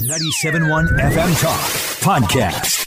97.1 FM Talk Podcast.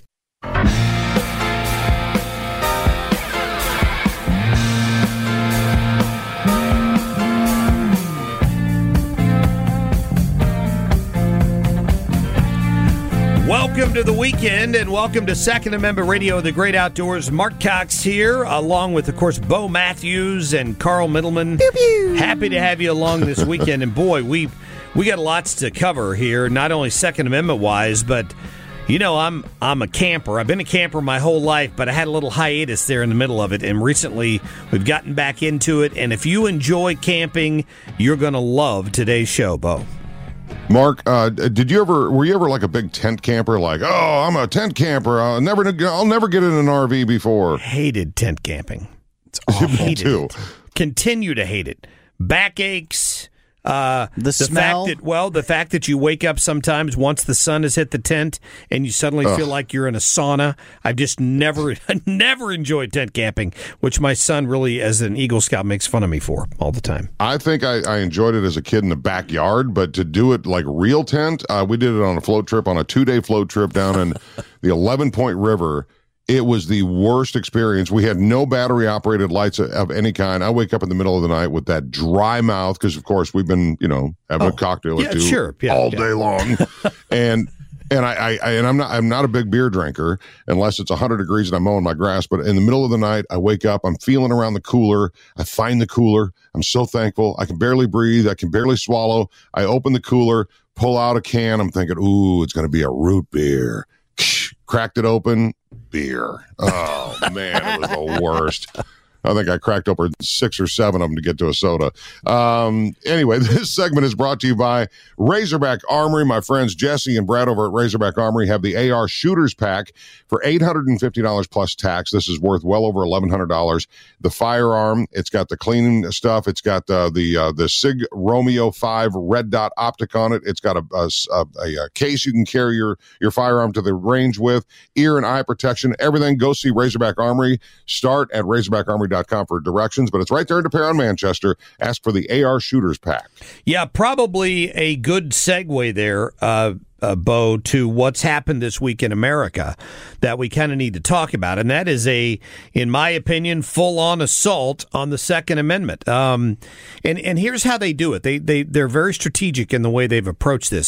Welcome to the weekend and welcome to Second Amendment Radio, the great outdoors. Mark Cox here, along with, of course, Bo Matthews and Carl Middleman. Pew, pew. Happy to have you along this weekend. And boy, we got lots to cover here, not only Second Amendment wise, but you know, I'm a camper. I've been a camper my whole life, but I had a little hiatus there in the middle of it, and recently we've gotten back into it. And if you enjoy camping, you're going to love today's show, Bo. Mark, were you ever like a big tent camper? Like, oh, I'm a tent camper. I'll never get in an RV before. Hated tent camping. It's awful. Hated it. Continue to hate it. Backaches. The smell. The fact that you wake up sometimes once the sun has hit the tent and you suddenly feel like you're in a sauna. I've just never enjoyed tent camping, which my son really, as an Eagle Scout, makes fun of me for all the time. I think I enjoyed it as a kid in the backyard, but to do it like real tent, we did it on a float trip, on a 2-day float trip down in the 11-Point River. It was the worst experience. We had no battery-operated lights of any kind. I wake up in the middle of the night with that dry mouth because, of course, we've been, having a cocktail or two all day long, and I'm not a big beer drinker unless it's 100 degrees and I'm mowing my grass. But in the middle of the night, I wake up. I'm feeling around the cooler. I find the cooler. I'm so thankful. I can barely breathe. I can barely swallow. I open the cooler, pull out a can. I'm thinking, ooh, it's going to be a root beer. Cracked it open. Beer. Oh, man, it was the worst. I think I cracked open 6 or 7 of them to get to a soda. Anyway, this segment is brought to you by Razorback Armory. My friends Jesse and Brad over at Razorback Armory have the AR Shooters Pack for $850 plus tax. This is worth well over $1,100. The firearm, it's got the cleaning stuff. It's got the SIG Romeo 5 red dot optic on it. It's got a case you can carry your firearm to the range with, ear and eye protection, everything. Go see Razorback Armory. Start at RazorbackArmory.com for directions, but it's right there in DePere, Manchester. Ask for the AR Shooters Pack. Yeah, probably a good segue there, Bo, to what's happened this week in America that we kind of need to talk about, and that is in my opinion, full-on assault on the Second Amendment. And here's how they do it. They're very strategic in the way they've approached this.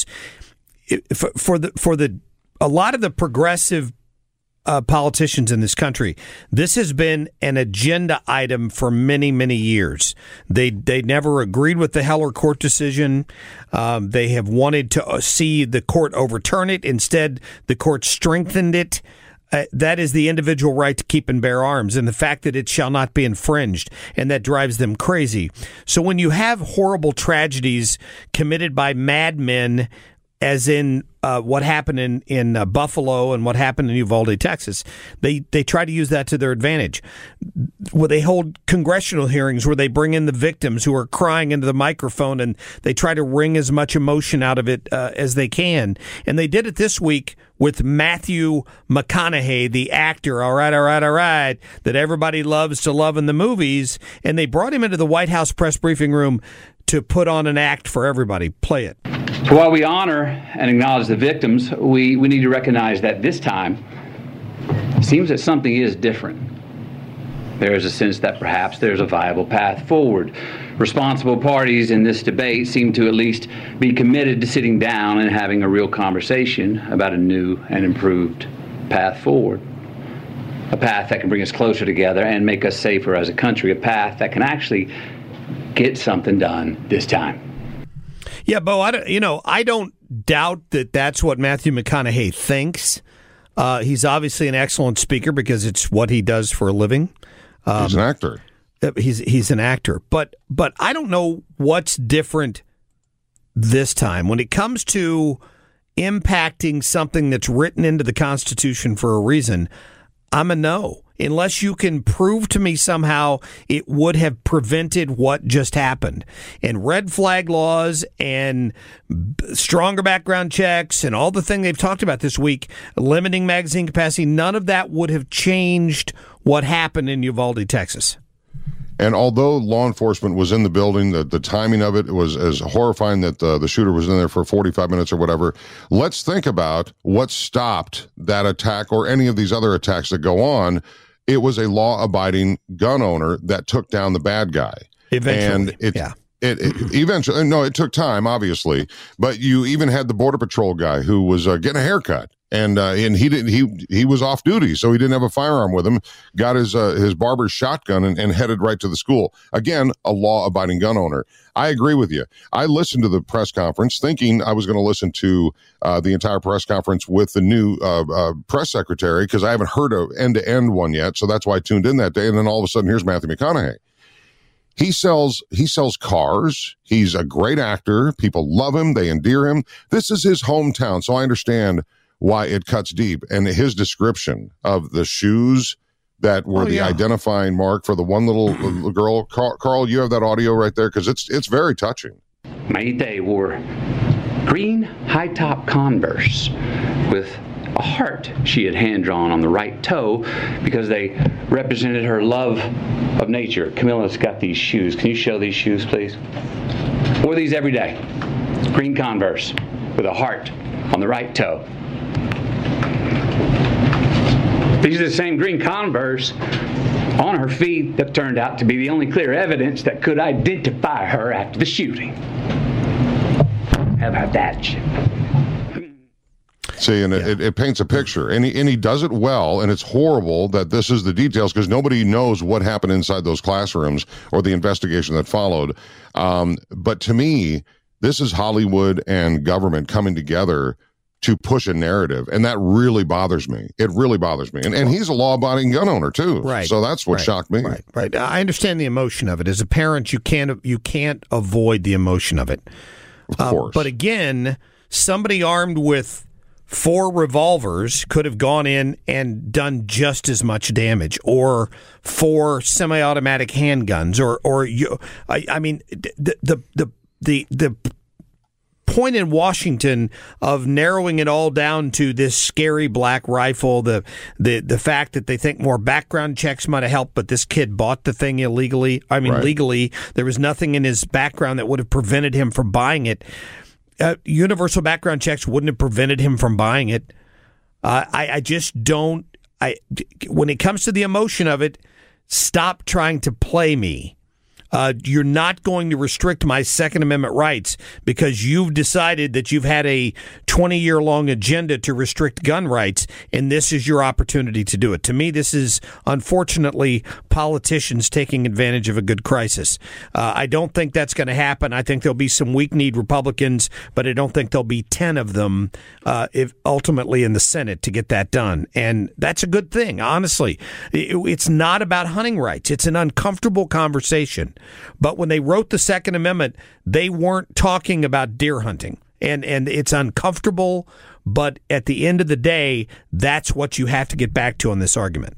A lot of the progressive politicians in this country, this has been an agenda item for many, many years. They never agreed with the Heller court decision. They have wanted to see the court overturn it. Instead, the court strengthened it. That is the individual right to keep and bear arms, and the fact that it shall not be infringed, and that drives them crazy. So when you have horrible tragedies committed by madmen, as in what happened in Buffalo and what happened in Uvalde, Texas, they try to use that to their advantage. Well, they hold congressional hearings where they bring in the victims who are crying into the microphone, and they try to wring as much emotion out of it as they can. And they did it this week with Matthew McConaughey, the actor, all right, that everybody loves to love in the movies. And they brought him into the White House press briefing room to put on an act for everybody. Play it. So while we honor and acknowledge the victims, we need to recognize that this time it seems that something is different. There is a sense that perhaps there's a viable path forward. Responsible parties in this debate seem to at least be committed to sitting down and having a real conversation about a new and improved path forward. A path that can bring us closer together and make us safer as a country. A path that can actually get something done this time. Yeah, Bo, I don't doubt that that's what Matthew McConaughey thinks. He's obviously an excellent speaker because it's what he does for a living. He's an actor. He's an actor. But I don't know what's different this time. When it comes to impacting something that's written into the Constitution for a reason, I'm a no. Unless you can prove to me somehow it would have prevented what just happened. And red flag laws and stronger background checks and all the thing they've talked about this week, limiting magazine capacity, none of that would have changed what happened in Uvalde, Texas. And although law enforcement was in the building, the timing of it was as horrifying that the shooter was in there for 45 minutes or whatever. Let's think about what stopped that attack or any of these other attacks that go on. It was a law-abiding gun owner that took down the bad guy. Eventually, and it eventually, no, it took time, obviously, but you even had the Border Patrol guy who was getting a haircut. And he was off duty, so he didn't have a firearm with him. Got his barber's shotgun and headed right to the school. Again, a law-abiding gun owner. I agree with you. I listened to the press conference thinking I was going to listen to the entire press conference with the new press secretary because I haven't heard an end-to-end one yet, so that's why I tuned in that day. And then all of a sudden, here's Matthew McConaughey. He sells cars. He's a great actor. People love him. They endear him. This is his hometown, so I understand why it cuts deep. And his description of the shoes that were the identifying mark for the one little girl. Carl, you have that audio right there? Because it's very touching. Maite wore green high-top Converse with a heart she had hand-drawn on the right toe because they represented her love of nature. Camilla's got these shoes. Can you show these shoes, please? Wore these every day. Green Converse with a heart on the right toe. These are the same green Converse on her feet that turned out to be the only clear evidence that could identify her after the shooting. How about that? See, and it paints a picture, and he does it well, and it's horrible that this is the details because nobody knows what happened inside those classrooms or the investigation that followed. But to me, this is Hollywood and government coming together to push a narrative, and that really bothers me. It really bothers me. And he's a law-abiding gun owner, too. Right. So that's what shocked me. Right. I understand the emotion of it. As a parent, you can't avoid the emotion of it. Of course. But again, somebody armed with 4 revolvers could have gone in and done just as much damage, or 4 semi-automatic handguns, the point in Washington of narrowing it all down to this scary black rifle, the fact that they think more background checks might have helped, but this kid bought the thing illegally. Legally, there was nothing in his background that would have prevented him from buying it. Universal background checks wouldn't have prevented him from buying it. I just don't. When it comes to the emotion of it, stop trying to play me. You're not going to restrict my Second Amendment rights because you've decided that you've had a 20-year-long agenda to restrict gun rights, and this is your opportunity to do it. To me, this is, unfortunately, politicians taking advantage of a good crisis. I don't think that's going to happen. I think there'll be some weak-kneed Republicans, but I don't think there'll be 10 of them if ultimately in the Senate to get that done. And that's a good thing, honestly. It's not about hunting rights. It's an uncomfortable conversation. But when they wrote the Second Amendment, they weren't talking about deer hunting. And it's uncomfortable, but at the end of the day, that's what you have to get back to on this argument.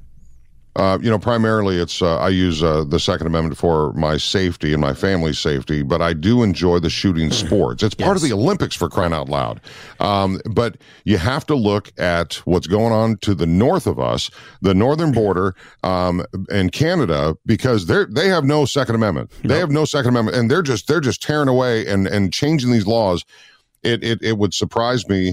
Primarily it's I use the Second Amendment for my safety and my family's safety, but I do enjoy the shooting sports. It's part of the Olympics, for crying out loud. But you have to look at what's going on to the north of us, the northern border, and Canada, because they have no Second Amendment. They have no Second Amendment, and they're just tearing away and changing these laws. It would surprise me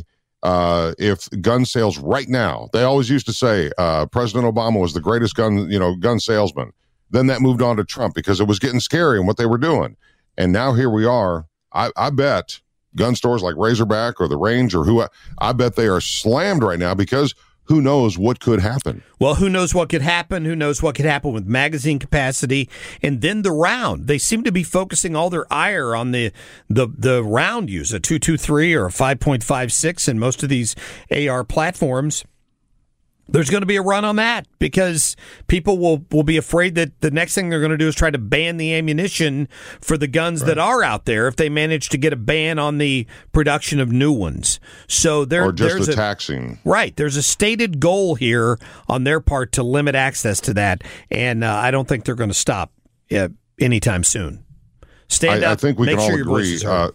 if gun sales right now, they always used to say President Obama was the greatest gun salesman. Then that moved on to Trump because it was getting scary and what they were doing. And now here we are. I bet gun stores like Razorback or the Range or I bet they are slammed right now because who knows what could happen? Well, who knows what could happen? Who knows what could happen with magazine capacity? And then the round. They seem to be focusing all their ire on the round use, a 223 or a 5.56 in most of these AR platforms. There's going to be a run on that because people will be afraid that the next thing they're going to do is try to ban the ammunition for the guns that are out there if they manage to get a ban on the production of new ones. So there's taxing. Right. There's a stated goal here on their part to limit access to that, and I don't think they're going to stop anytime soon. Stand up. I think we make can sure all your agree. voices are heard.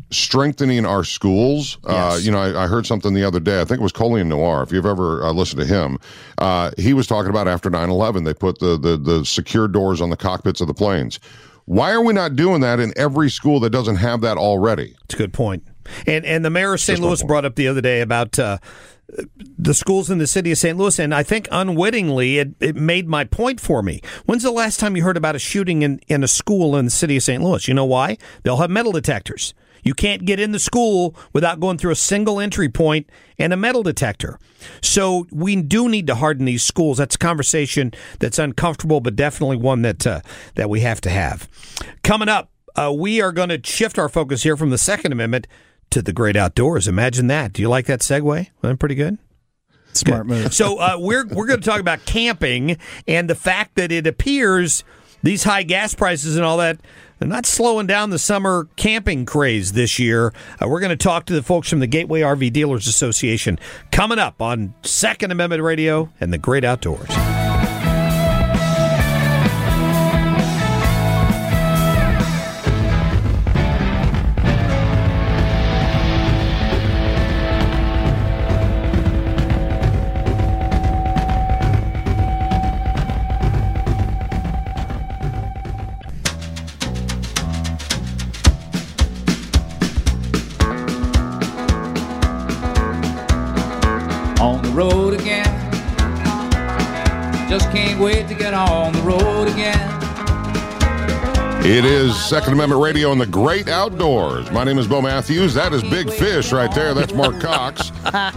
strengthening our schools. Yes. I heard something the other day. I think it was Colleen Noir. If you've ever listened to him, he was talking about after 9/11, they put the secure doors on the cockpits of the planes. Why are we not doing that in every school that doesn't have that already? It's a good point. And the mayor of St. Louis brought up the other day about the schools in the city of St. Louis, and I think unwittingly it made my point for me. When's the last time you heard about a shooting in a school in the city of St. Louis? You know why? They'll have metal detectors. You can't get in the school without going through a single entry point and a metal detector. So we do need to harden these schools. That's a conversation that's uncomfortable, but definitely one that we have to have. Coming up, we are going to shift our focus here from the Second Amendment to the great outdoors. Imagine that. Do you like that segue? Wasn't that pretty good? Smart move. So we're going to talk about camping and the fact that it appears these high gas prices and all that, they're not slowing down the summer camping craze this year. We're going to talk to the folks from the Gateway RV Dealers Association coming up on Second Amendment Radio and the Great Outdoors. Road again. Just can't wait to get on the road again. It is Second Amendment Radio and the Great Outdoors. My name is Bo Matthews. That is Big Fish right there. That's Mark Cox.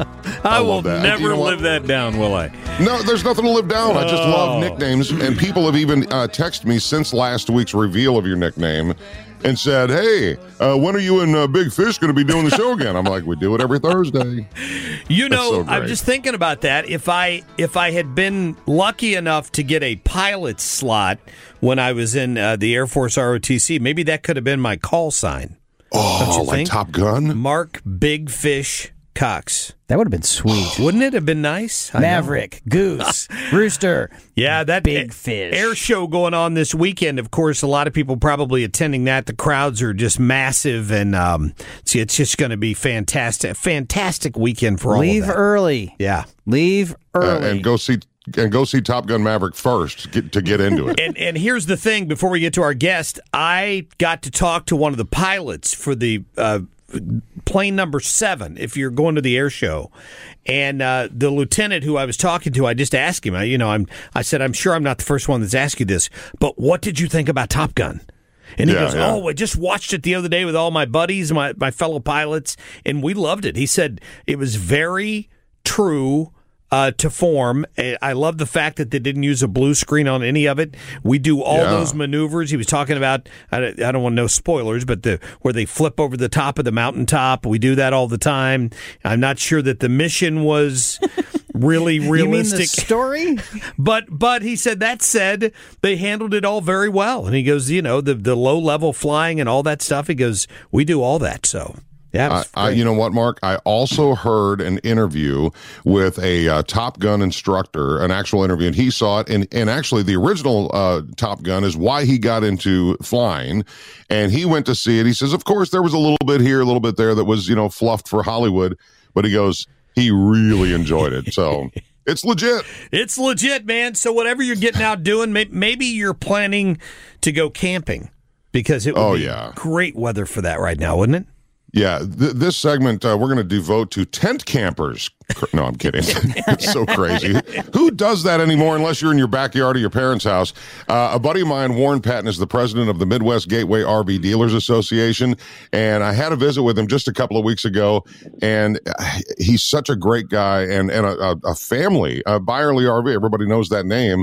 I will never live that down, will I? No, there's nothing to live down. I just love nicknames, and people have even texted me since last week's reveal of your nickname and said, hey, when are you and Big Fish going to be doing the show again? I'm like, we do it every Thursday. You know, I'm just thinking about that. If I had been lucky enough to get a pilot slot when I was in the Air Force ROTC, maybe that could have been my call sign. Oh, like think? Top Gun? Mark Big Fish Cox. That would have been sweet. Wouldn't it have been nice? Maverick, Goose, Rooster. Yeah, that Big Fish. Air show going on this weekend. Of course, a lot of people probably attending that. The crowds are just massive, and it's just going to be fantastic. Fantastic weekend for all of that. Leave early. Yeah. Leave early. And go see Top Gun Maverick first to get into it. And here's the thing, before we get to our guest, I got to talk to one of the pilots for the plane number 7, if you're going to the air show. And the lieutenant who I was talking to, I just asked him, I said, I'm sure I'm not the first one that's asked you this, but what did you think about Top Gun? And he goes, I just watched it the other day with all my buddies, my fellow pilots, and we loved it. He said it was very true to form. I love the fact that they didn't use a blue screen on any of it. We do all those maneuvers. He was talking about, I don't want no spoilers, but where they flip over the top of the mountaintop. We do that all the time. I'm not sure that the mission was really realistic. You mean the story? But he said, that said, they handled it all very well. And he goes, the low level flying and all that stuff. He goes, we do all that. So. Yeah, you know what, Mark? I also heard an interview with a Top Gun instructor, an actual interview, and he saw it. And actually, the original Top Gun is why he got into flying. And he went to see it. He says, of course, there was a little bit here, a little bit there that was, fluffed for Hollywood. But he goes, he really enjoyed it. So it's legit. It's legit, man. So whatever you're getting out doing, maybe you're planning to go camping because it would be great weather for that right now, wouldn't it? Yeah, this segment we're going to devote to tent campers. No, I'm kidding. It's so crazy. Who does that anymore unless you're in your backyard or your parents' house? A buddy of mine, Warren Patton, is the president of the Midwest Gateway RV Dealers Association, and I had a visit with him just a couple of weeks ago, and he's such a great guy and a family, Byerly RV. Everybody knows that name.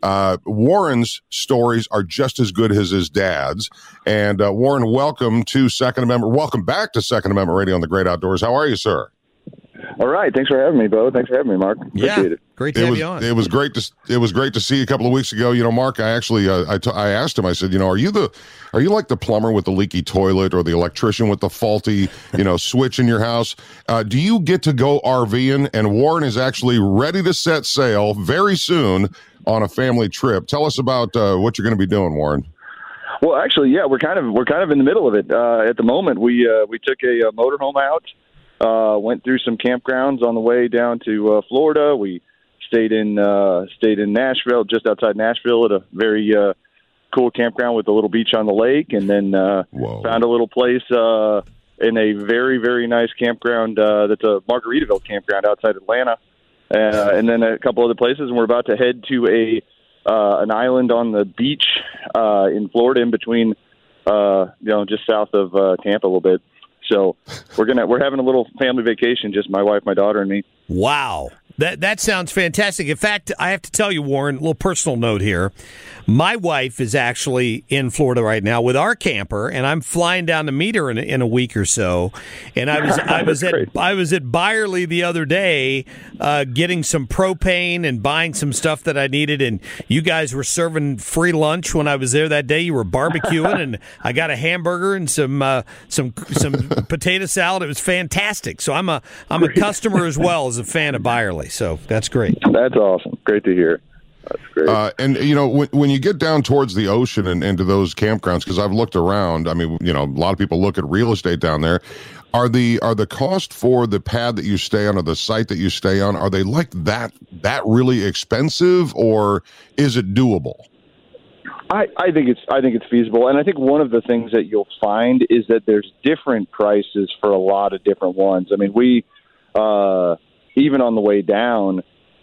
Warren's stories are just as good as his dad's. And Warren, welcome to Second Amendment. Welcome back to Second Amendment Radio on the Great Outdoors. How are you, sir? All right. Thanks for having me, Bo. Thanks for having me, Mark. Appreciate it. Great to have you on. It was great to see you a couple of weeks ago. Mark, I actually I asked him. I said, are you like the plumber with the leaky toilet or the electrician with the faulty switch in your house? Do you get to go RVing? And Warren is actually ready to set sail very soon on a family trip. Tell us about what you're going to be doing, Warren. Well, actually, yeah, we're kind of in the middle of it at the moment. We took a motorhome out, went through some campgrounds on the way down to Florida. We stayed in Nashville, just outside Nashville, at a very cool campground with a little beach on the lake, and then found a little place in a very, very nice campground that's a Margaritaville campground outside Atlanta, and then a couple other places. And we're about to head to an island on the beach in Florida, in between, just south of Tampa a little bit. So we're having a little family vacation, just my wife, my daughter, and me. Wow. That sounds fantastic. In fact, I have to tell you, Warren, a little personal note here. My wife is actually in Florida right now with our camper, and I'm flying down to meet her in a week or so. And I was at Byerly the other day, getting some propane and buying some stuff that I needed. And you guys were serving free lunch when I was there that day. You were barbecuing, and I got a hamburger and some potato salad. It was fantastic. So I'm a customer as well as a fan of Byerly. So that's great. That's awesome. Great to hear. That's great. And when you get down towards the ocean and into those campgrounds, because I've looked around, I mean, a lot of people look at real estate down there. Are the cost for the pad that you stay on or the site that you stay on, are they like that really expensive, or is it doable? I think it's feasible, and I think one of the things that you'll find is that there's different prices for a lot of different ones. I mean, we even on the way down,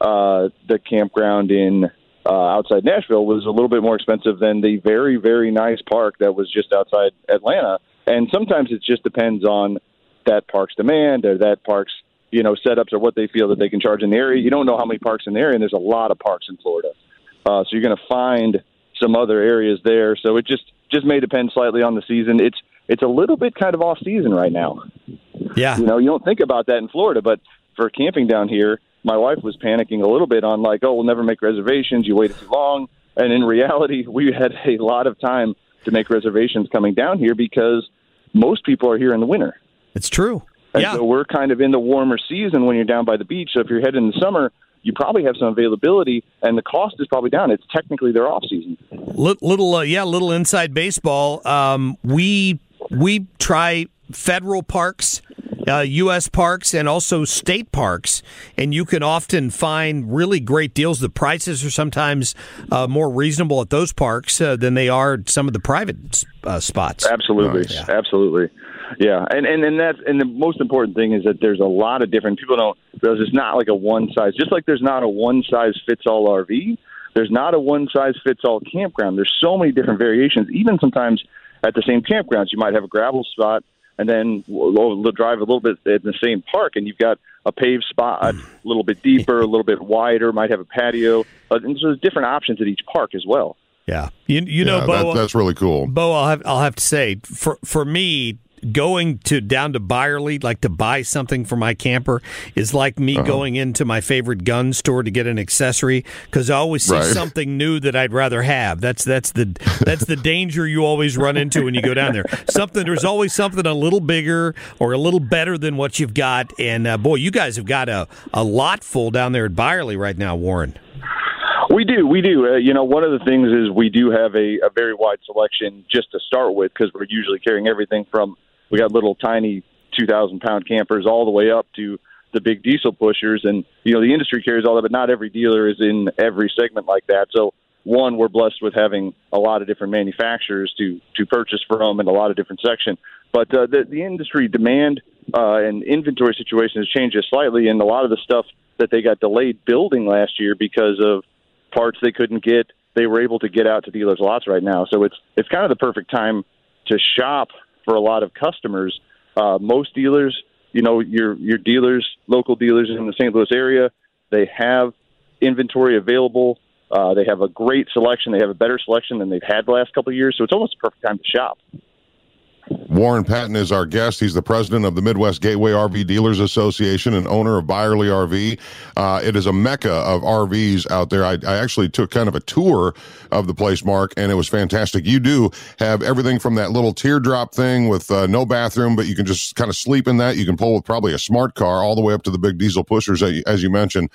the campground in outside Nashville was a little bit more expensive than the very, very nice park that was just outside Atlanta. And sometimes it just depends on that park's demand or that park's setups or what they feel that they can charge in the area. You don't know how many parks in the area, and there's a lot of parks in Florida. So you're going to find some other areas there. So it just may depend slightly on the season. It's a little bit kind of off season right now. Yeah. You don't think about that in Florida, but for camping down here, my wife was panicking a little bit on we'll never make reservations. You waited too long. And in reality, we had a lot of time to make reservations coming down here because most people are here in the winter. It's true. And yeah. So we're kind of in the warmer season when you're down by the beach. So if you're heading in the summer, you probably have some availability, and the cost is probably down. It's technically their off season. Little inside baseball. We try federal parks, U.S. parks, and also state parks, and you can often find really great deals. The prices are sometimes more reasonable at those parks than they are at some of the private spots. Absolutely, yeah. Absolutely. Yeah, and the most important thing is that there's a lot of different people don't realize it's not like a one size. Just like there's not a one size fits all RV, there's not a one size fits all campground. There's so many different variations. Even sometimes at the same campgrounds, you might have a gravel spot and then we'll drive a little bit in the same park, and you've got a paved spot a little bit deeper, a little bit wider. Might have a patio, and so there's different options at each park as well. Yeah, Bo, that's really cool. Bo, I'll have to say, for me, going down to Byerly, like to buy something for my camper, is like me going into my favorite gun store to get an accessory, because I always see something new that I'd rather have. That's the danger you always run into when you go down there. There's always something a little bigger or a little better than what you've got. And boy, you guys have got a lot full down there at Byerly right now, Warren. We do. One of the things is we do have a very wide selection just to start with, because we're usually carrying everything from, we got little tiny 2,000-pound campers all the way up to the big diesel pushers. And, the industry carries all that, but not every dealer is in every segment like that. So, one, we're blessed with having a lot of different manufacturers to purchase from and a lot of different sections. But the industry demand and inventory situation has changed just slightly, and a lot of the stuff that they got delayed building last year because of parts they couldn't get, they were able to get out to dealers' lots right now. So it's kind of the perfect time to shop for a lot of customers. Most dealers, your dealers, local dealers in the St. Louis area, they have inventory available. They have a great selection. They have a better selection than they've had the last couple of years. So it's almost a perfect time to shop. Warren Patton is our guest. He's the president of the Midwest Gateway RV Dealers Association and owner of Byerly RV. It is a mecca of RVs out there. I actually took kind of a tour of the place, Mark, and it was fantastic. You do have everything from that little teardrop thing with no bathroom, but you can just kind of sleep in that. You can pull with probably a smart car all the way up to the big diesel pushers, as you mentioned.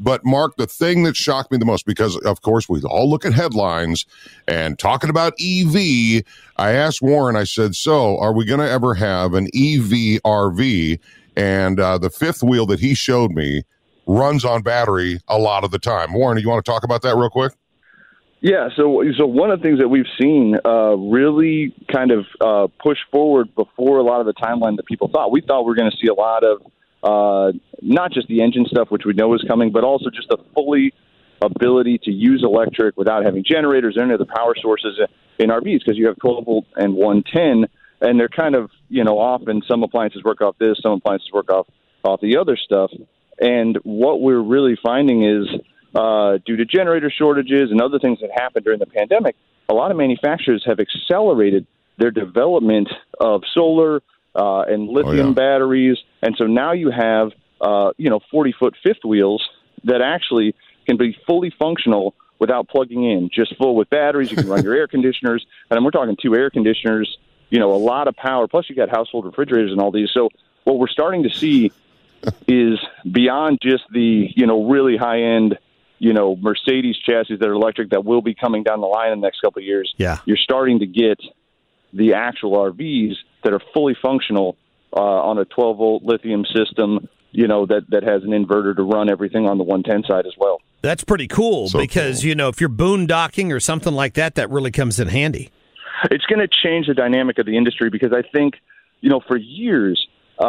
But Mark, the thing that shocked me the most, because of course we all look at headlines and talking about EV, I asked Warren, I said, so are we going to ever have an EV RV? And the fifth wheel that he showed me runs on battery a lot of the time. Warren, you want to talk about that real quick? Yeah, so one of the things that we've seen really kind of push forward before a lot of the timeline that people thought. We thought we were going to see a lot of not just the engine stuff, which we know is coming, but also just a fully ability to use electric without having generators or any other power sources in RVs, because you have 12 volt and 110, and they're kind of, often some appliances work off this, some appliances work off the other stuff. And what we're really finding is due to generator shortages and other things that happened during the pandemic, a lot of manufacturers have accelerated their development of solar and lithium batteries. And so now you have, 40-foot fifth wheels that actually can be fully functional without plugging in, just full with batteries. You can run your air conditioners. And we're talking 2 air conditioners, a lot of power. Plus you got household refrigerators and all these. So what we're starting to see is beyond just the, really high-end, Mercedes chassis that are electric that will be coming down the line in the next couple of years. Yeah. You're starting to get the actual RVs that are fully functional on a 12-volt lithium system, that has an inverter to run everything on the 110 side as well. That's pretty cool because, if you're boondocking or something like that, that really comes in handy. It's going to change the dynamic of the industry because I think, for years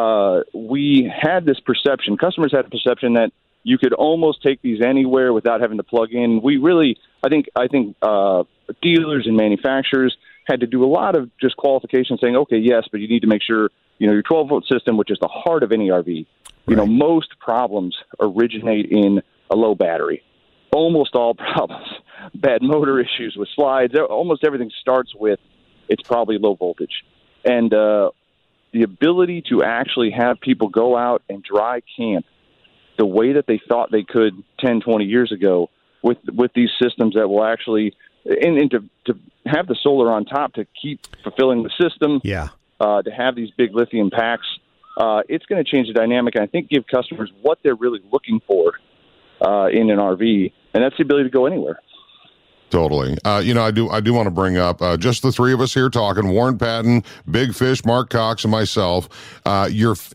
we had this perception, customers had a perception that you could almost take these anywhere without having to plug in. We really, I think dealers and manufacturers had to do a lot of just qualification saying, okay, yes, but you need to make sure, your 12-volt system, which is the heart of any RV, most problems originate in a low battery. Almost all problems, bad motor issues with slides, almost everything starts with it's probably low voltage. And the ability to actually have people go out and dry camp the way that they thought they could 10, 20 years ago with these systems that will actually, and to have the solar on top to keep fulfilling the system, to have these big lithium packs, it's going to change the dynamic and I think give customers what they're really looking for in an RV, and that's the ability to go anywhere. Totally. I do want to bring up just the three of us here talking, Warren Patton, Big Fish, Mark Cox, and myself. I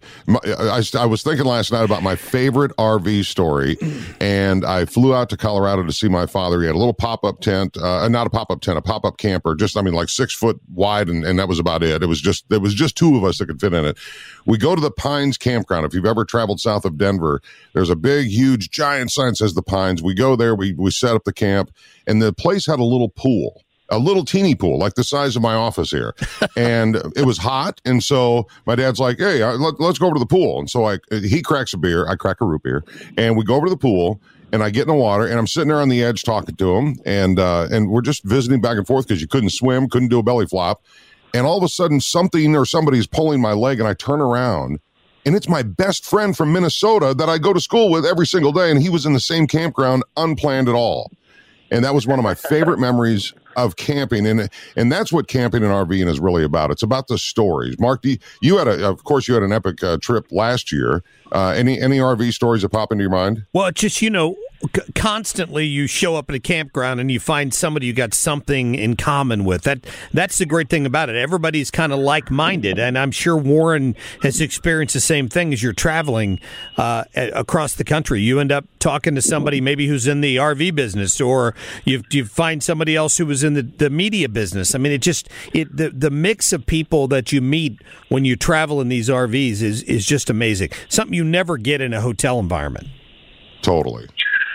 was thinking last night about my favorite RV story, and I flew out to Colorado to see my father. He had a little pop-up tent, not a pop-up tent, a pop-up camper, like 6 foot wide, and that was about it. It was just 2 of us that could fit in it. We go to the Pines campground. If you've ever traveled south of Denver, there's a big, huge, giant sign that says the Pines. We go there, we set up the camp, and the place had a little pool, a little teeny pool, like the size of my office here. And it was hot. And so my dad's like, hey, let's go over to the pool. And so he cracks a beer. I crack a root beer. And we go over to the pool. And I get in the water, and I'm sitting there on the edge talking to him. And we're just visiting back and forth because you couldn't swim, couldn't do a belly flop. And all of a sudden, something or somebody's pulling my leg, and I turn around. And it's my best friend from Minnesota that I go to school with every single day. And he was in the same campground, unplanned at all. And that was one of my favorite memories of camping. And that's what camping and RVing is really about. It's about the stories. Mark, you had an epic trip last year. Any RV stories that pop into your mind? Well, just, constantly you show up at a campground and you find somebody you got something in common with. That's the great thing about it. Everybody's kind of like-minded, and I'm sure Warren has experienced the same thing as you're traveling across the country. You end up talking to somebody maybe who's in the RV business, or you find somebody else who was in the media business. I mean, the mix of people that you meet when you travel in these RVs is just amazing. Something you never get in a hotel environment. Totally.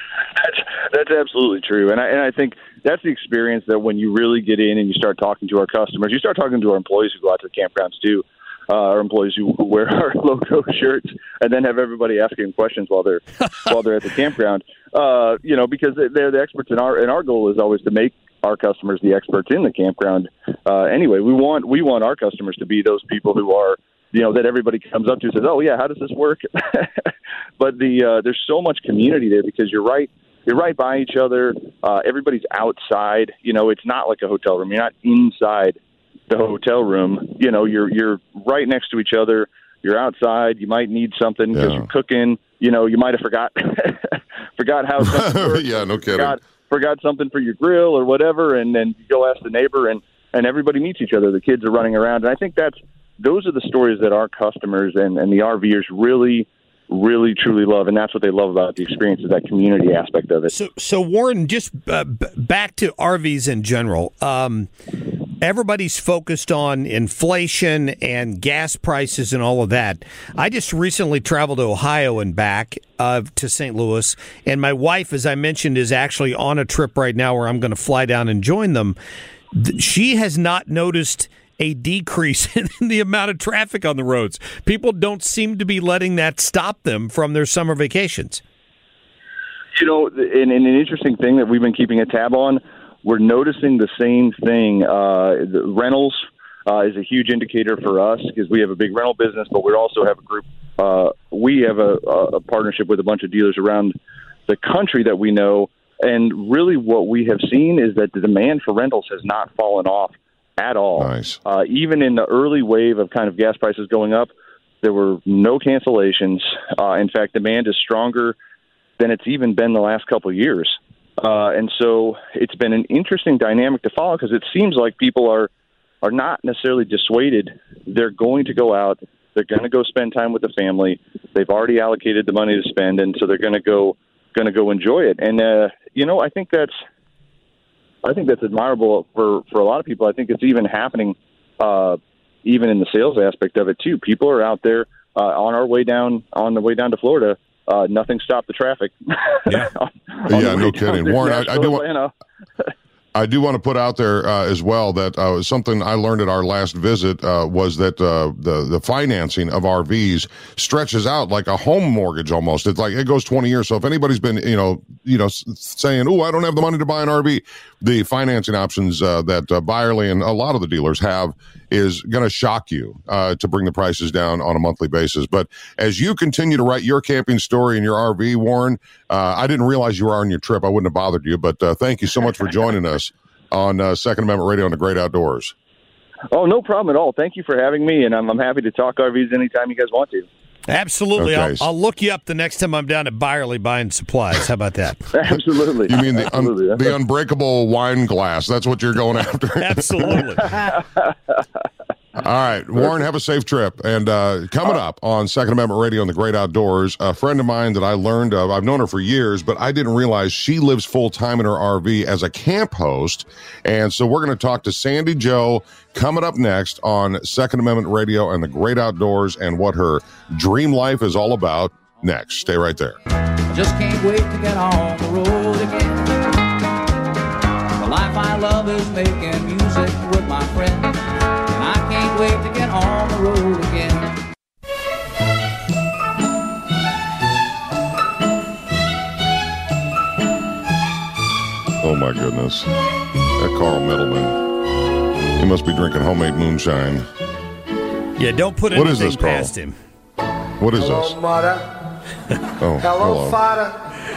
That's absolutely true. And I think that's the experience that when you really get in and you start talking to our customers, you start talking to our employees who go out to the campgrounds too, our employees who wear our logo shirts and then have everybody asking questions while they're at the campground, because they're the experts and our goal is always to make our customers the experts in the campground. Anyway, we want our customers to be those people who are, that everybody comes up to and says, oh yeah, how does this work? But there's so much community there because you're right by each other. Everybody's outside. It's not like a hotel room. You're not inside the hotel room. You're right next to each other. You're outside. You might need something because you're cooking. You might have forgot forgot how something works, yeah, no kidding. Forgot something for your grill or whatever, and then you go ask the neighbor, and everybody meets each other. The kids are running around, and I think those are the stories that our customers and the RVers really, really, truly love, and that's what they love about the experience, is that community aspect of it. So Warren, just back to RVs in general. Everybody's focused on inflation and gas prices and all of that. I just recently traveled to Ohio and back to St. Louis, and my wife, as I mentioned, is actually on a trip right now where I'm going to fly down and join them. She has not noticed a decrease in the amount of traffic on the roads. People don't seem to be letting that stop them from their summer vacations. You know, and an interesting thing that we've been keeping a tab on, we're noticing the same thing. The rentals is a huge indicator for us because we have a big rental business, but we also have a group. We have a partnership with a bunch of dealers around the country that we know. And really what we have seen is that the demand for rentals has not fallen off at all. Nice. Even in the early wave of kind of gas prices going up, there were no cancellations. In fact, demand is stronger than it's even been the last couple of years. And so it's been an interesting dynamic to follow because it seems like people are not necessarily dissuaded. They're going to go out. They're going to go spend time with the family. They've already allocated the money to spend, and so they're going to go enjoy it. And I think that's admirable for a lot of people. I think it's even happening even in the sales aspect of it too. People are out there on the way down to Florida. Nothing stopped the traffic. Yeah, yeah, no kidding. Warren, I do want to put out there as well that something I learned at our last visit was that the financing of RVs stretches out like a home mortgage almost. It's like it goes 20 years. So if anybody's been saying, "Oh, I don't have the money to buy an RV," the financing options that Byerly and a lot of the dealers have is going to shock you to bring the prices down on a monthly basis. But as you continue to write your camping story in your RV, Warren, I didn't realize you were on your trip. I wouldn't have bothered you, but thank you so much for joining us on Second Amendment Radio on the Great Outdoors. Oh, no problem at all. Thank you for having me, and I'm happy to talk RVs anytime you guys want to. Absolutely. Okay. I'll look you up the next time I'm down at Byerly buying supplies. How about that? Absolutely. You mean the unbreakable wine glass? That's what you're going after? Absolutely. All right, Warren, have a safe trip. And coming up on Second Amendment Radio and the Great Outdoors, a friend of mine that I learned of, I've known her for years, but I didn't realize she lives full-time in her RV as a camp host. And so we're going to talk to Sandy Joe coming up next on Second Amendment Radio and the Great Outdoors and what her dream life is all about next. Stay right there. I just can't wait to get on the road again. The life I love is making music with my friends. I can't wait to get on the road again. Oh, my goodness. That Carl Middleman. He must be drinking homemade moonshine. Yeah, don't put What is anything this, Carl? past him. What is Hello, this? mother. Oh, Hello, father.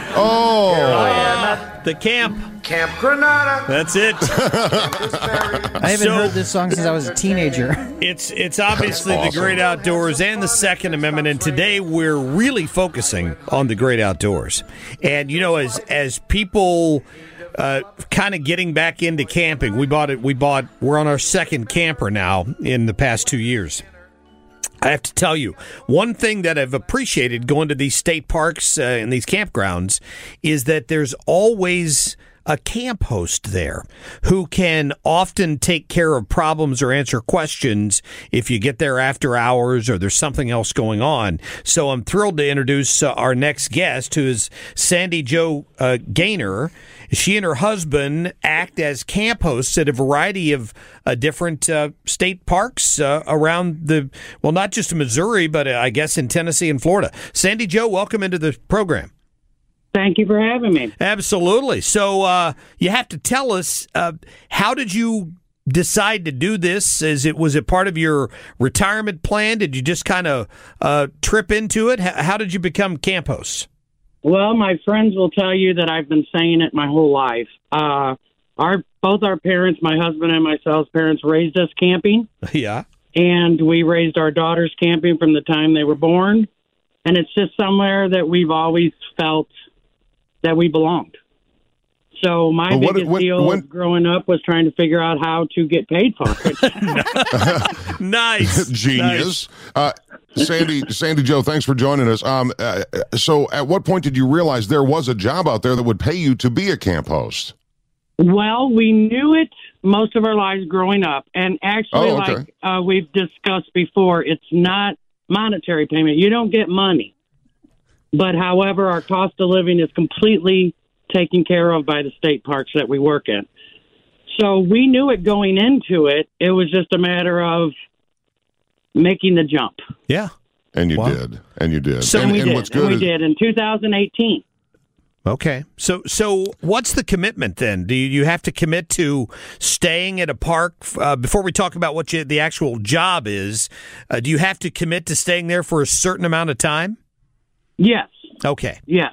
Oh, The camp. Camp Granada. That's it. I haven't heard this song since I was a teenager. It's obviously Awesome. the Great Outdoors and the Second Amendment, and today we're really focusing on the Great Outdoors. And as people kind of getting back into camping, we're on our second camper now in the past 2 years. I have to tell you, one thing that I've appreciated going to these state parks and these campgrounds is that there's always a camp host there who can often take care of problems or answer questions if you get there after hours or there's something else going on. So I'm thrilled to introduce our next guest, who is Sandy Joe Gaynor. She and her husband act as camp hosts at a variety of different state parks around not just in Missouri, but I guess in Tennessee and Florida. Sandy Joe, welcome into the program. Thank you for having me. Absolutely. So you have to tell us, how did you decide to do this? Was it part of your retirement plan? Did you just kind of trip into it? How did you become camp hosts? Well, my friends will tell you that I've been saying it my whole life. Both our parents, my husband and myself's parents, raised us camping. Yeah. And we raised our daughters camping from the time they were born. And it's just somewhere that we've always felt that we belonged. So my biggest deal growing up was trying to figure out how to get paid for it. Nice. Genius. Nice. Sandy Joe, thanks for joining us. So at what point did you realize there was a job out there that would pay you to be a camp host? Well, we knew it most of our lives growing up. And actually, like we've discussed before, it's not monetary payment. You don't get money. But however, our cost of living is completely taken care of by the state parks that we work in. So we knew it going into it. It was just a matter of making the jump. Yeah. And you did. And you did. So we did in 2018. Okay. So what's the commitment then? Do you have to commit to staying at a park? Before we talk about what the actual job is, do you have to commit to staying there for a certain amount of time? Yes. Okay. Yes.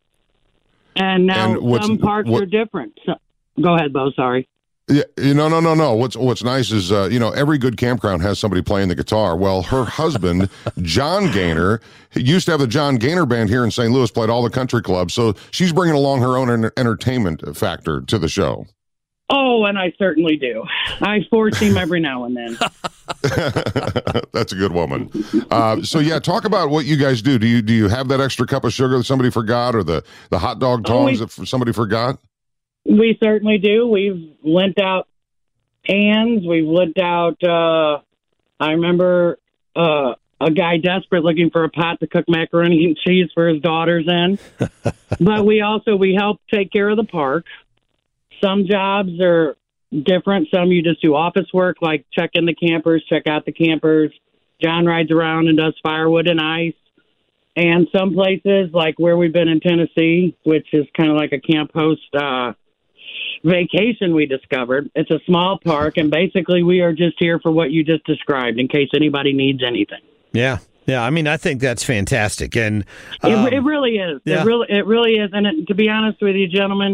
And now some parks are different. So, go ahead, Bo. Sorry. Yeah, no. What's nice is, every good campground has somebody playing the guitar. Well, her husband, John Gaynor, used to have the John Gaynor Band here in St. Louis, played all the country clubs. So she's bringing along her own entertainment factor to the show. Oh, and I certainly do. I force him every now and then. That's a good woman. Talk about what you guys do. Do you have that extra cup of sugar that somebody forgot, or the hot dog tongs that somebody forgot? We certainly do. We've lent out pans. We've lent out, I remember a guy desperate looking for a pot to cook macaroni and cheese for his daughters in. But we help take care of the park. Some jobs are different. Some you just do office work, like check in the campers, check out the campers. John rides around and does firewood and ice. And some places, like where we've been in Tennessee, which is kind of like a camp host vacation we discovered. It's a small park, and basically we are just here for what you just described in case anybody needs anything. Yeah. Yeah, I mean, I think that's fantastic. And it really is. Yeah. It really is. And to be honest with you, gentlemen,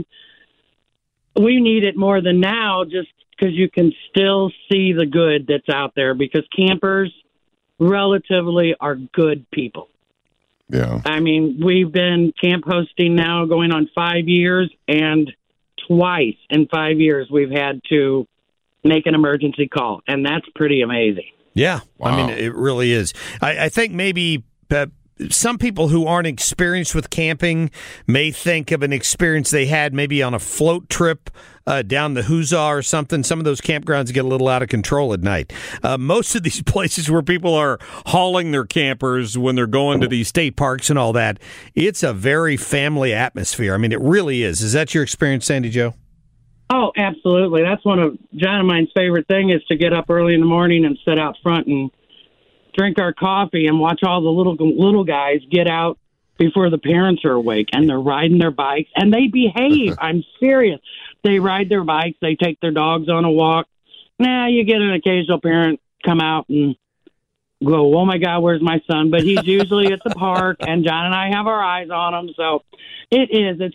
we need it more than now, just because you can still see the good that's out there, because campers relatively are good people. Yeah. I mean, we've been camp hosting now going on 5 years, and twice in 5 years we've had to make an emergency call, and that's pretty amazing. Yeah. Wow. I mean, it really is. I think maybe some people who aren't experienced with camping may think of an experience they had maybe on a float trip down the Huzzah or something. Some of those campgrounds get a little out of control at night. Most of these places where people are hauling their campers when they're going to these state parks and all that, it's a very family atmosphere. I mean, it really is. Is that your experience, Sandy Joe? Oh, absolutely. That's one of John and mine's favorite thing, is to get up early in the morning and sit out front and drink our coffee and watch all the little guys get out before the parents are awake, and they're riding their bikes, and they behave. I'm serious. They ride their bikes. They take their dogs on a walk. You get an occasional parent come out and go, oh my God, where's my son? But he's usually at the park, and John and I have our eyes on him. So it is.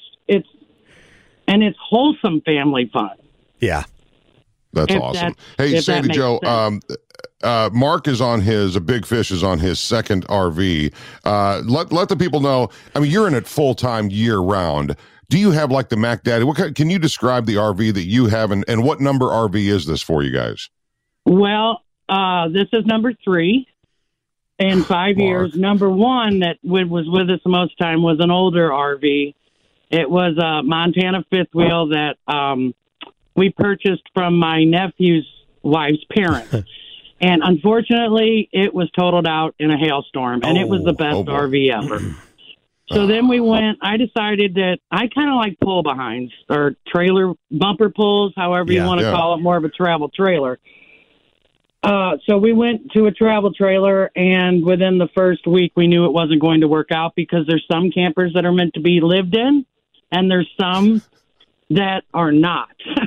It's wholesome family fun. Yeah. That's awesome. Hey, Sandy Joe, Mark is on a Big Fish is on his second RV. Let the people know, I mean, you're in it full-time year round. Do you have like the Mac Daddy? Can you describe the RV that you have, and what number RV is this for you guys? Well, this is number 3 in 5 years. Number 1 that was with us the most time was an older RV. It was a Montana fifth wheel that we purchased from my nephew's wife's parents. And unfortunately, it was totaled out in a hailstorm, and it was the best RV ever. So then I decided that I kind of like pull behinds, or trailer bumper pulls, however you want to call it, more of a travel trailer. So we went to a travel trailer, and within the first week, we knew it wasn't going to work out, because there's some campers that are meant to be lived in, and there's some that are not.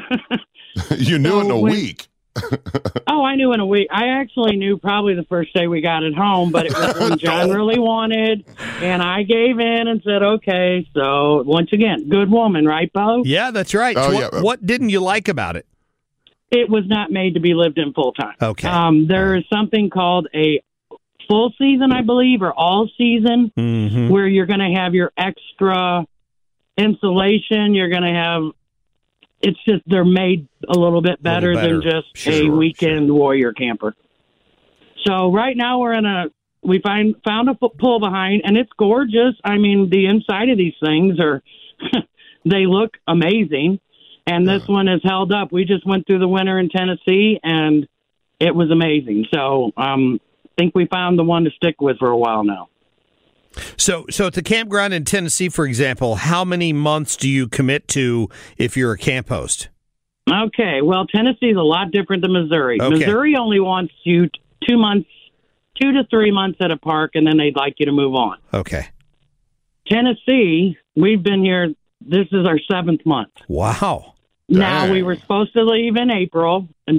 You knew in a week. Oh, I knew in a week. I actually knew probably the first day we got it home, but it was when John really wanted, and I gave in and said, okay. So once again, good woman, right, Bo? Yeah, that's right. So what didn't you like about it? It was not made to be lived in full time. Okay. There is something called a full season, I believe, or all season, where you're going to have your extra insulation. You're going to have. It's just they're made a little bit better than just a weekend warrior camper. So right now we found a pull behind, and it's gorgeous. I mean, the inside of these things are they look amazing, and this one has held up. We just went through the winter in Tennessee, and it was amazing. So I think we found the one to stick with for a while now. So at the campground in Tennessee, for example, how many months do you commit to if you're a camp host? Okay, well, Tennessee is a lot different than Missouri. Okay. Missouri only wants you 2 months, 2 to 3 months at a park, and then they'd like you to move on. Okay. Tennessee, we've been here. This is our 7th month. Wow. Now, we were supposed to leave in April and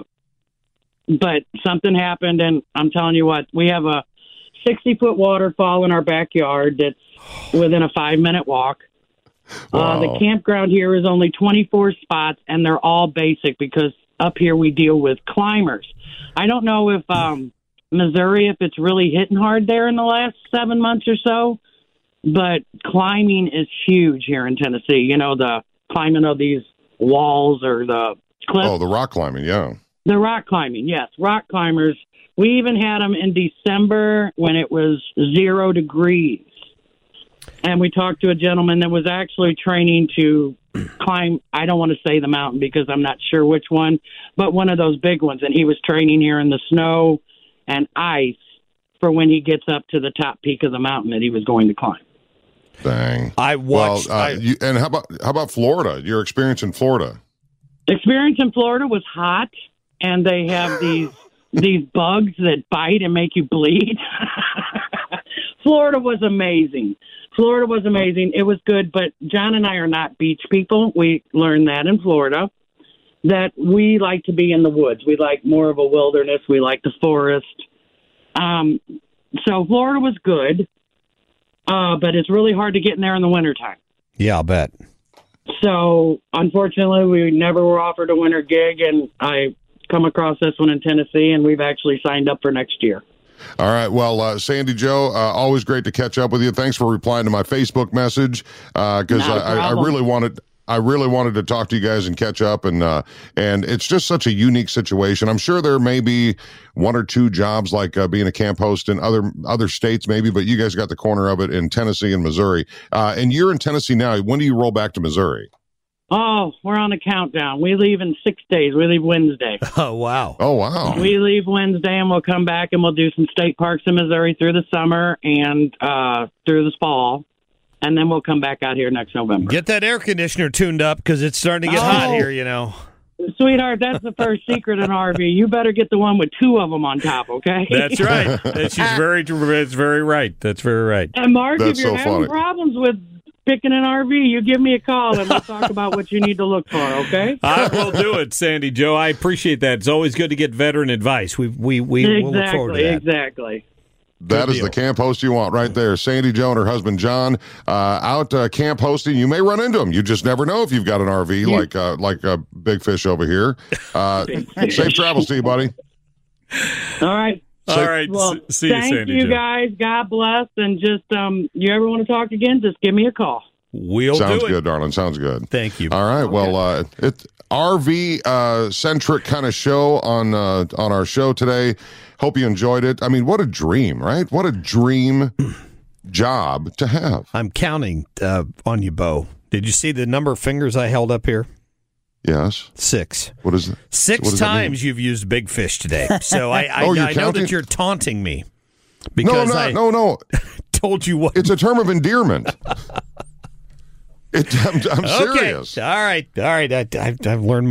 but something happened, and I'm telling you what, we have a 60-foot waterfall in our backyard that's within a 5-minute walk. Wow. The campground here is only 24 spots, and they're all basic because up here we deal with climbers. I don't know if Missouri, if it's really hitting hard there in the last 7 months or so, but climbing is huge here in Tennessee. You know, the climbing of these walls or the cliffs. Oh, the rock climbing, yeah. The rock climbing, yes. Rock climbers. We even had them in December when it was 0 degrees. And we talked to a gentleman that was actually training to climb, I don't want to say the mountain because I'm not sure which one, but one of those big ones. And he was training here in the snow and ice for when he gets up to the top peak of the mountain that he was going to climb. Dang. I watched. And how about Florida? Your experience in Florida? Experience in Florida was hot, and they have these bugs that bite and make you bleed. Florida was amazing. It was good, but John and I are not beach people. We learned that in Florida, that we like to be in the woods. We like more of a wilderness. We like the forest. So Florida was good, but it's really hard to get in there in the wintertime. Yeah, I'll bet. So, unfortunately, we never were offered a winter gig, and I come across this one in Tennessee, and we've actually signed up for next year. All right. Well, Sandy Joe, always great to catch up with you. Thanks for replying to my Facebook message because I really wanted to talk to you guys and catch up, and it's just such a unique situation. I'm sure there may be 1 or 2 jobs like being a camp host in other states, maybe, but you guys got the corner of it in Tennessee and Missouri. And you're in Tennessee now. When do you roll back to Missouri? Oh, we're on a countdown. We leave in 6 days. We leave Wednesday. Oh, wow. Oh, wow. We leave Wednesday, and we'll come back, and we'll do some state parks in Missouri through the summer and through the fall. And then we'll come back out here next November. Get that air conditioner tuned up because it's starting to get hot here, you know. Sweetheart, that's the first secret in RV. You better get the one with 2 of them on top, okay? That's right. That's very right. That's very right. And Mark, that's if you're having problems with picking an RV, you give me a call and we'll talk about what you need to look for, okay? I will do it, Sandy Joe. I appreciate that. It's always good to get veteran advice. We will look forward to that. Exactly. That is the camp host you want right there. Sandy Joe and her husband John out camp hosting. You may run into them. You just never know if you've got an RV like a Big Fish over here. Safe travels to you, buddy. All right. All right. Well, see you, Sandy thank you, Joe. guys. God bless. And just you ever want to talk again, just give me a call. We'll Sounds do it. good, darling. Sounds good. Thank you. All right. Okay. Well, it's RV centric kind of show on our show today. Hope you enjoyed it. I mean, what a dream, right? What a dream job to have. I'm counting on you, Bo. Did you see the number of fingers I held up here? Yes. 6. What is it? 6 times you've used Big Fish today. So I know that you're taunting me. Because no. Told you what. It's a term of endearment. I'm serious. Okay. All right. I've learned my.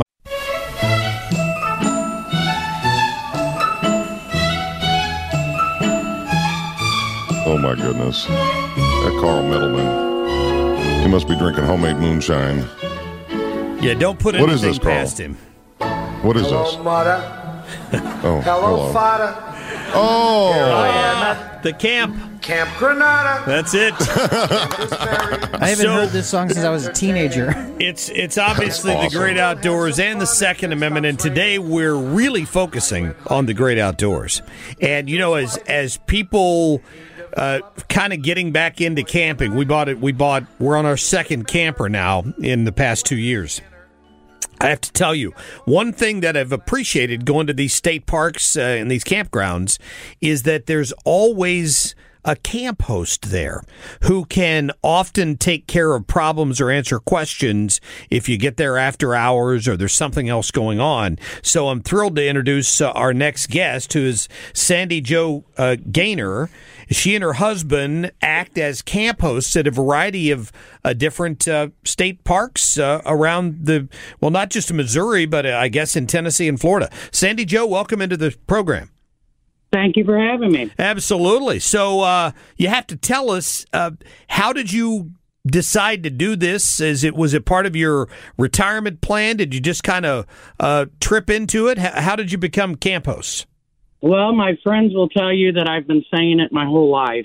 Oh, my goodness. That Carl Middleman. He must be drinking homemade moonshine. Yeah, don't put anything past him. What is hello, this? Mother. Oh, hello, Father. Oh. Here I am at the Camp Granada. That's it. I haven't heard this song since I was a teenager. It's obviously awesome. The great outdoors and the Second Amendment, and today we're really focusing on the great outdoors. And, you know, as people kind of getting back into camping. We're on our second camper now in the past 2 years. I have to tell you, one thing that I've appreciated going to these state parks and these campgrounds is that there's always a camp host there who can often take care of problems or answer questions if you get there after hours or there's something else going on. So I'm thrilled to introduce our next guest, who is Sandy Jo Gaynor. She and her husband act as camp hosts at a variety of different state parks around not just in Missouri, but I guess in Tennessee and Florida. Sandy Jo, welcome into the program. Thank you for having me. Absolutely. So you have to tell us, how did you decide to do this? Was it part of your retirement plan? Did you just kind of trip into it? How did you become camp hosts? Well, my friends will tell you that I've been saying it my whole life.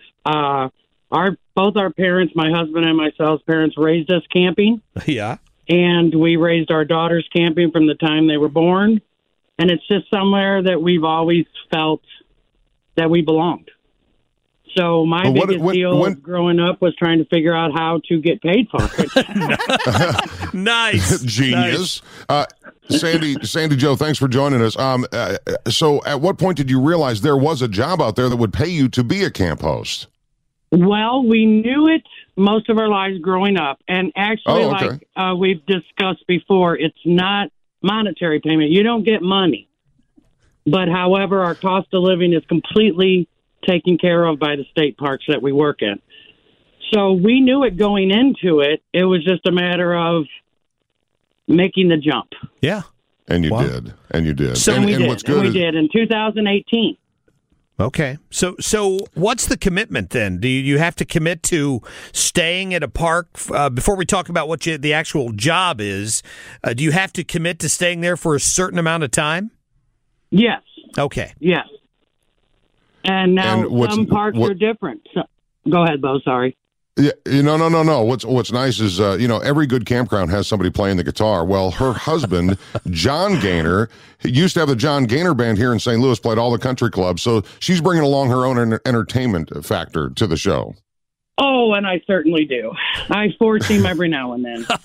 Both our parents, my husband and myself's parents, raised us camping. Yeah. And we raised our daughters camping from the time they were born. And it's just somewhere that we've always felt that we belonged. So my biggest deal growing up was trying to figure out how to get paid for it. Nice. Genius. Nice. Sandy Jo, thanks for joining us. So at what point did you realize there was a job out there that would pay you to be a camp host? Well, we knew it most of our lives growing up. And actually, like we've discussed before, it's not monetary payment. You don't get money. But, however, our cost of living is completely taken care of by the state parks that we work in. So we knew it going into it. It was just a matter of making the jump. Yeah. And you did. And you did. So we did in 2018. Okay. So what's the commitment then? Do you have to commit to staying at a park? Before we talk about what the actual job is, do you have to commit to staying there for a certain amount of time? Yes. Okay. Yes. And now some parks are different. So, go ahead, Bo. Sorry. Yeah, no. What's nice is, every good campground has somebody playing the guitar. Well, her husband, John Gaynor, used to have the John Gaynor Band here in St. Louis, played all the country clubs. So she's bringing along her own entertainment factor to the show. Oh, and I certainly do. I force him every now and then.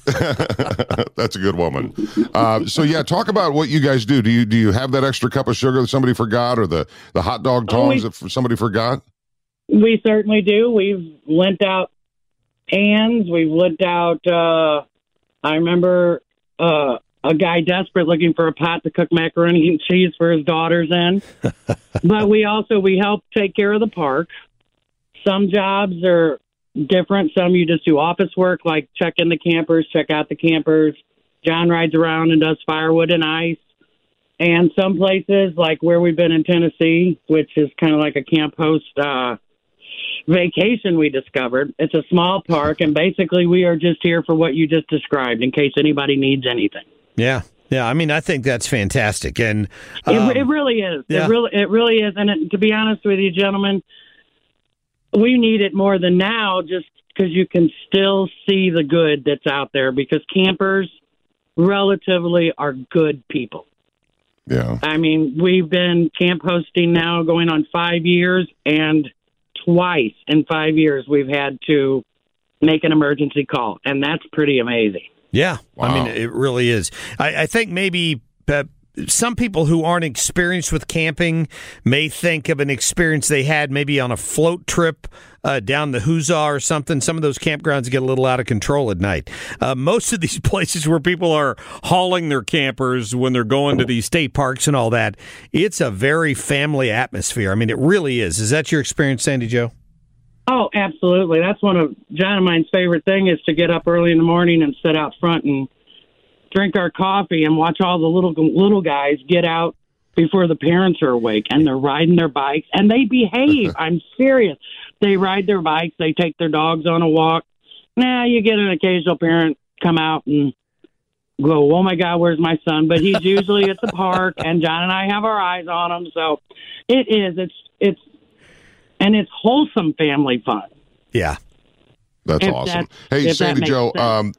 That's a good woman. So yeah, talk about what you guys do. Do you have that extra cup of sugar that somebody forgot, or the hot dog tongs that somebody forgot? We certainly do. We've lent out pans. We've lent out. I remember a guy desperate looking for a pot to cook macaroni and cheese for his daughters in. But we help take care of the park. Some jobs are different. Some you just do office work, like check in the campers, check out the campers. John rides around and does firewood and ice. And some places, like where we've been in Tennessee, which is kind of like a camp host vacation we discovered. It's a small park, and basically we are just here for what you just described in case anybody needs anything. Yeah. Yeah, I mean, I think that's fantastic. And it really is. Yeah. It really is. And to be honest with you, gentlemen, we need it more than now, just because you can still see the good that's out there, because campers relatively are good people. Yeah. I mean, we've been camp hosting now going on 5 years, and twice in 5 years we've had to make an emergency call, and that's pretty amazing. Yeah. Wow. I mean, it really is. I think maybe some people who aren't experienced with camping may think of an experience they had maybe on a float trip down the Huzzah or something. Some of those campgrounds get a little out of control at night. Most of these places where people are hauling their campers when they're going to these state parks and all that, it's a very family atmosphere. I mean, it really is. Is that your experience, Sandy Jo? Oh, absolutely. That's one of John and mine's favorite thing, is to get up early in the morning and sit out front and drink our coffee and watch all the little guys get out before the parents are awake, and they're riding their bikes, and they behave. I'm serious. They ride their bikes. They take their dogs on a walk. Now, you get an occasional parent come out and go, oh, my God, where's my son? But he's usually at the park, and John and I have our eyes on him. So it is. It's wholesome family fun. Yeah. That's awesome. Hey, Sandy Jo,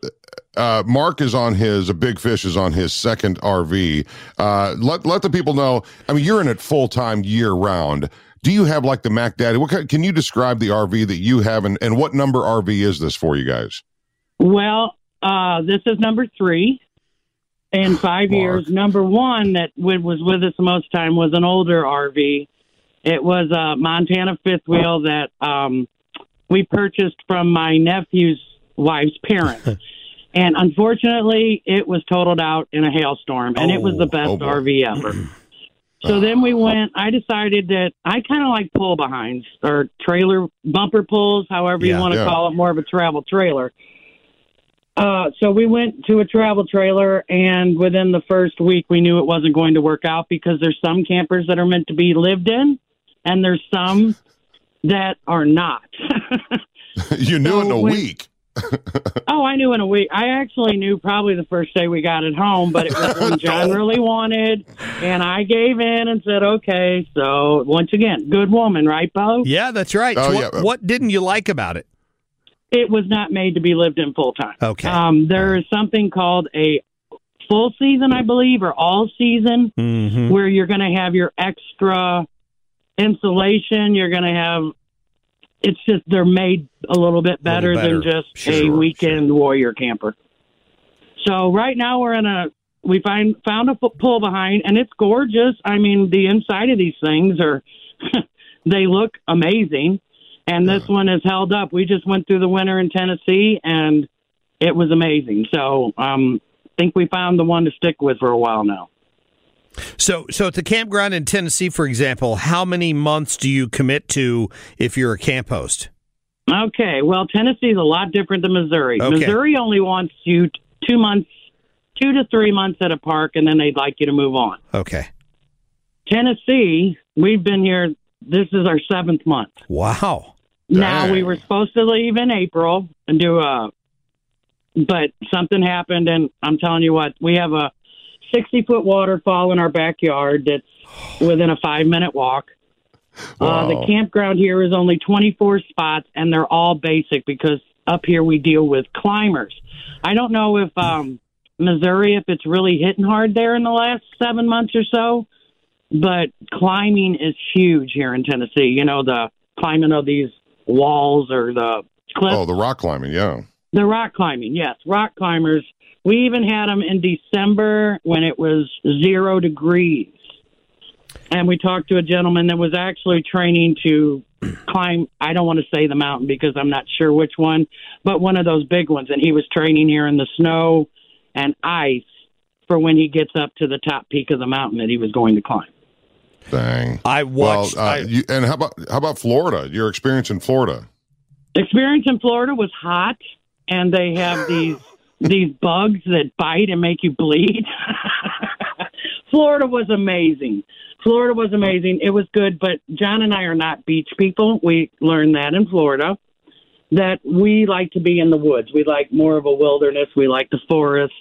Mark is on a Big Fish is on his second RV. Let the people know, I mean, you're in it full time year round. do you have like the Mac Daddy? Can you describe the RV that you have, and what number RV is this for you guys? Well, this is number 3 in 5 years. Number 1 that was with us the most time was an older RV. It was a Montana fifth wheel that we purchased from my nephew's wife's parents. And unfortunately, it was totaled out in a hailstorm, and it was the best RV ever. So then I decided that I kind of like pull behinds or trailer bumper pulls, however you want to call it, more of a travel trailer. So we went to a travel trailer, and within the first week, we knew it wasn't going to work out because there's some campers that are meant to be lived in, and there's some that are not. You knew in a week. Oh, I knew in a week. I actually knew probably the first day we got it home, but it was when John really wanted, and I gave in and said, okay. So, once again, good woman, right, Bo? Yeah, that's right. So what didn't you like about it? It was not made to be lived in full time. Okay. There is something called a full season, I believe, or all season, where you're going to have your extra insulation. You're going to have, it's just they're made a little bit better than just a weekend warrior camper. So right now we found a pull behind, and it's gorgeous. I mean, the inside of these things they look amazing. And this one has held up. We just went through the winter in Tennessee, and it was amazing. So I think we found the one to stick with for a while now. So at the campground in Tennessee, for example, how many months do you commit to if you're a camp host? Okay, well, Tennessee is a lot different than Missouri. Okay. Missouri only wants you 2 to 3 months at a park, and then they'd like you to move on. Okay. Tennessee, we've been here. This is our 7th month. Wow. Now, we were supposed to leave in April and but something happened, and I'm telling you what, we have a 60-foot waterfall in our backyard that's within a 5-minute walk. Wow. The campground here is only 24 spots, and they're all basic because up here we deal with climbers. I don't know if Missouri, if it's really hitting hard there in the last 7 months or so, but climbing is huge here in Tennessee. You know, the climbing of these walls or the cliffs. Oh, the rock climbing, yeah. The rock climbing, yes. Rock climbers. We even had them in December when it was 0 degrees. And we talked to a gentleman that was actually training to climb, I don't want to say the mountain because I'm not sure which one, but one of those big ones. And he was training here in the snow and ice for when he gets up to the top peak of the mountain that he was going to climb. Dang. I watched. And how about Florida? Your experience in Florida? Experience in Florida was hot, and they have these bugs that bite and make you bleed. Florida was amazing. It was good, but John and I are not beach people. We learned that in Florida, that we like to be in the woods. We like more of a wilderness. We like the forest.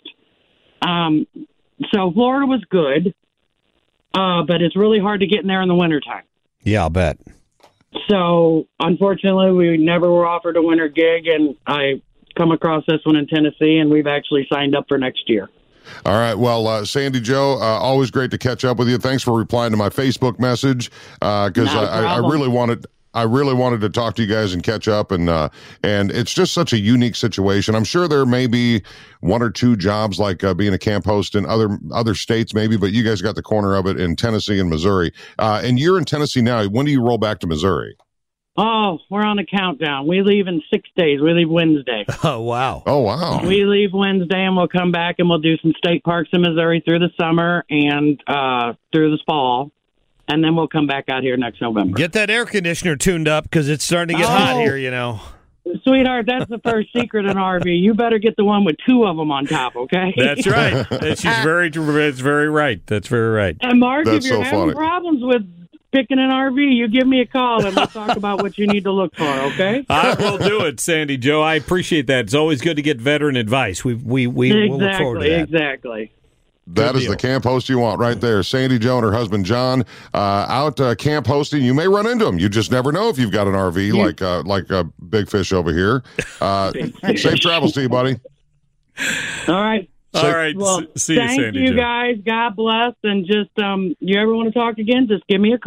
So Florida was good. But it's really hard to get in there in the wintertime. Yeah, I'll bet. So, unfortunately, we never were offered a winter gig, and I come across this one in Tennessee, and we've actually signed up for next year. All right. Well, Sandy Joe, always great to catch up with you. Thanks for replying to my Facebook message because I really wanted to talk to you guys and catch up, and it's just such a unique situation. I'm sure there may be 1 or 2 jobs like being a camp host in other states maybe, but you guys got the corner of it in Tennessee and Missouri. And you're in Tennessee now. When do you roll back to Missouri? Oh, we're on a countdown. We leave in 6 days. We leave Wednesday. Oh, wow. Oh, wow. We leave Wednesday, and we'll come back, and we'll do some state parks in Missouri through the summer and through the fall. And then we'll come back out here next November. Get that air conditioner tuned up because it's starting to get hot here, you know. Sweetheart, that's the first secret in RV. You better get the one with 2 of them on top, okay? That's right. That's very right. That's very right. And Mark, that's if you're having problems with picking an RV, you give me a call and we'll talk about what you need to look for, okay? I will do it, Sandy Joe. I apprate that. It's always good to get veteran advice. We'll look forward to that. Exactly. That is the camp host you want right there. Sandy Joe and her husband John out camp hosting. You may run into them. You just never know if you've got an RV like a Big Fish over here. Safe travels to you, buddy. All right. All right. Well, see you, thank Sandy you Joe. guys. God bless. And just you ever want to talk again, just give me a call.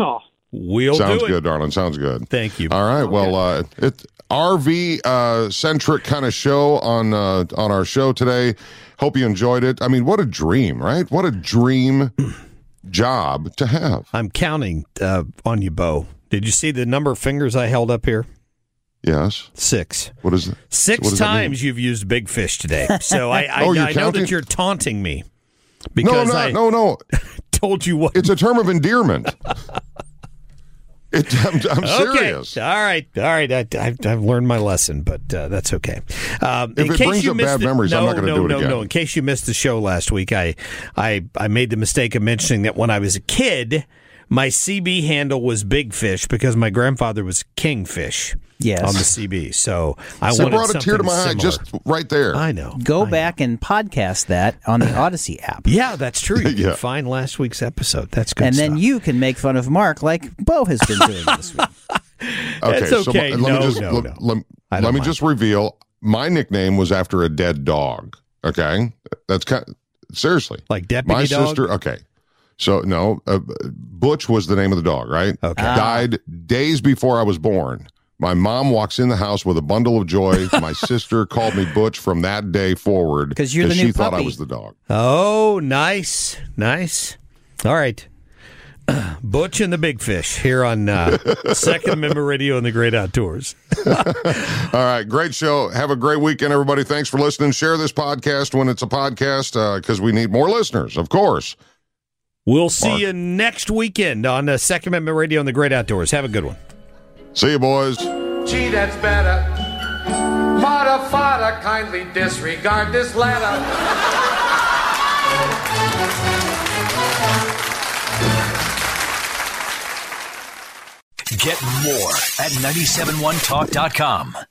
We'll Sounds do it. good, darling. Sounds good. Thank you. All right. Well, it's RV centric kind of show on our show today. Hope you enjoyed it. I mean, what a dream, right? What a dream job to have. I'm counting on you, Bo. Did you see the number of fingers I held up here? Yes. 6. What is it? Six times you've used big fish today. So I you're know counting? that you're taunting me. Because No. told you what. It's a term of endearment. I'm serious. All right. I've learned my lesson, but that's okay. If it brings up bad memories, I'm not going to do it again. No. In case you missed the show last week, I made the mistake of mentioning that when I was a kid, my CB handle was Big Fish because my grandfather was Kingfish. Yes. On the CB. So I It wanted brought a tear to my eye similar. just right there. I know. Go back and podcast that on the Odyssey app. Yeah, that's true. You Yeah. can find last week's episode. That's good And stuff. then you can make fun of Mark like Bo has been doing this week. Okay, That's okay. let me just reveal my nickname was after a dead dog. Okay, that's seriously Like Deputy my Dog? sister. Okay, so no, Butch was the name of the dog, right? Okay. Died days before I was born. My mom walks in the house with a bundle of joy. My sister called me Butch from that day forward 'Cause you're the she new thought I puppy. was the dog. Oh, nice. All right. Butch and the Big Fish here on Second Amendment Radio and the Great Outdoors. All right, great show. Have a great weekend, everybody. Thanks for listening. Share this podcast when it's a podcast because we need more listeners, of course. We'll see you next weekend on Second Amendment Radio and the Great Outdoors. Have a good one. See you, boys. Gee, that's better. Mata fada, kindly disregard this letter. Get more at 971talk.com.